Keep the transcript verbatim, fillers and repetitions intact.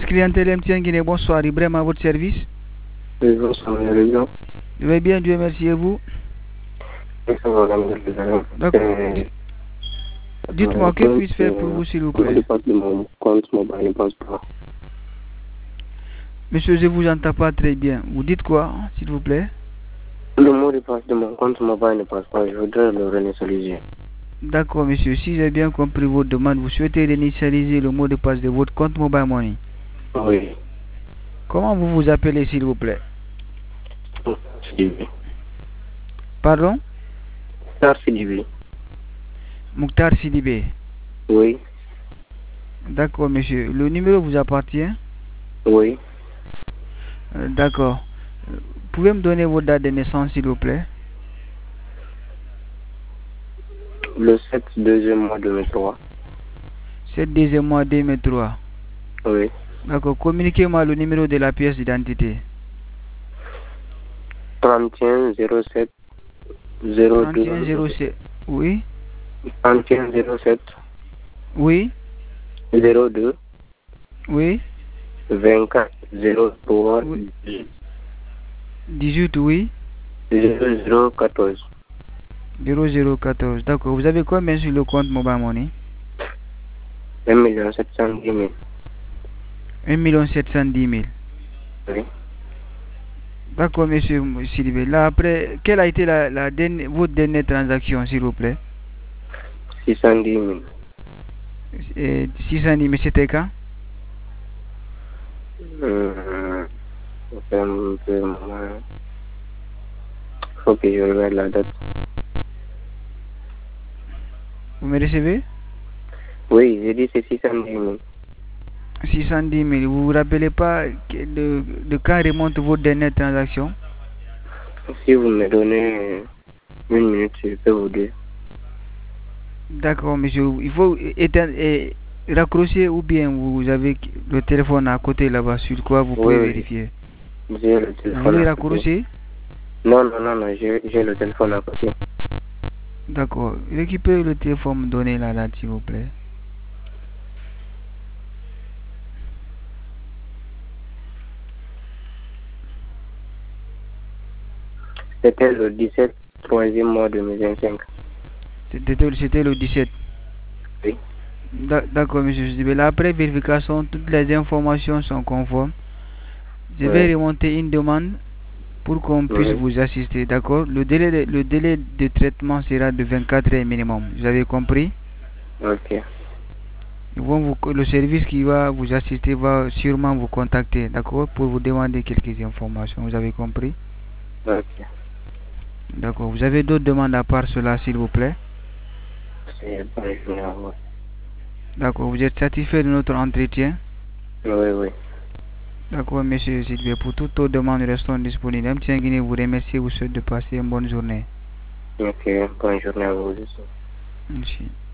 clientèle M T N Guinée, bonsoir. Ibrahim à votre service. Oui, bonsoir, vous allez bien? Je vais bien, Dieu merci, et vous? Oui, ça va, alhamdoulilah. D'accord. Euh, Dites-moi, euh, que puis-je faire pour vous, s'il vous Le mot plaît? de passe de mon compte mobile ne passe pas. Monsieur, je vous entends pas très bien. Vous dites quoi, s'il vous plaît? Le mot de passe de mon compte mobile ne passe pas. Je voudrais le réinitialiser. D'accord, monsieur. Si j'ai bien compris votre demande, vous souhaitez réinitialiser le mot de passe de votre compte Mobile Money. Oui. Comment vous vous appelez, s'il vous plaît? Sidibé. Pardon? Star Sidibé. Mouktar Sidibé. Oui. D'accord, monsieur. Le numéro vous appartient? Oui. Euh, D'accord. Euh, Pouvez me donner votre date de naissance, s'il vous plaît? Le sept deuxième mois deux mille trois. sept deuxième mois deux mille trois. Oui. D'accord. Communiquez-moi le numéro de la pièce d'identité. trente et un zéro sept zéro deux. trente et un zéro sept. Oui? trente et un zéro sept Oui? zéro deux Oui? vingt-quatre zéro trois Oui. dix-huit, oui? zéro zéro quatorze. zéro zéro quatorze. D'accord. Vous avez combien sur le compte Mobile Money? un million sept cent dix mille. un million sept cent dix mille. Oui. D'accord, monsieur Sidibé. Là, après, quelle a été la, la dernière, votre dernière transaction, s'il vous plaît? six cent dix mille. Et six cent dix mille, c'était quand? Hum, c'est un peu moins. Faut que je regarde la date. Vous me recevez? Oui, j'ai dit c'est six cent dix mille. six cent dix mille. Vous vous rappelez pas de, de quand remonte votre dernière transaction? Si vous me donnez une minute, je peux vous dire. D'accord, monsieur. Il faut éteindre et raccrocher ou bien vous avez le téléphone à côté là-bas sur quoi vous Oui, pouvez oui, vérifier. j'ai le Vous téléphone voulez à côté. raccrocher? Non, non, non, non, j'ai j'ai le téléphone à côté. D'accord. Récupérez le téléphone, me donner la date, s'il vous plaît. C'était le dix-sept, troisième mois deux mille vingt-cinq. C'était c'était le dix-sept. Oui. D'accord, monsieur Sidibé. Là, après vérification, toutes les informations sont conformes. Je vais Oui. remonter une demande pour qu'on puisse Oui. vous assister, d'accord? Le délai, de, le délai de traitement sera de vingt-quatre heures minimum. Vous avez compris? Ok. Ils vont vous, le service qui va vous assister va sûrement vous contacter, d'accord? Pour vous demander quelques informations. Vous avez compris? Ok. D'accord. Vous avez d'autres demandes à part cela, s'il vous plaît? C'est bonne journée à vous. D'accord. Vous êtes satisfait de notre entretien? Oui, oui. D'accord, monsieur Sidibé. Pour toutes vos demandes, restons disponibles. M T N Guinée vous remercie et vous souhaite de passer une bonne journée. Ok, bonne journée à vous aussi. Merci.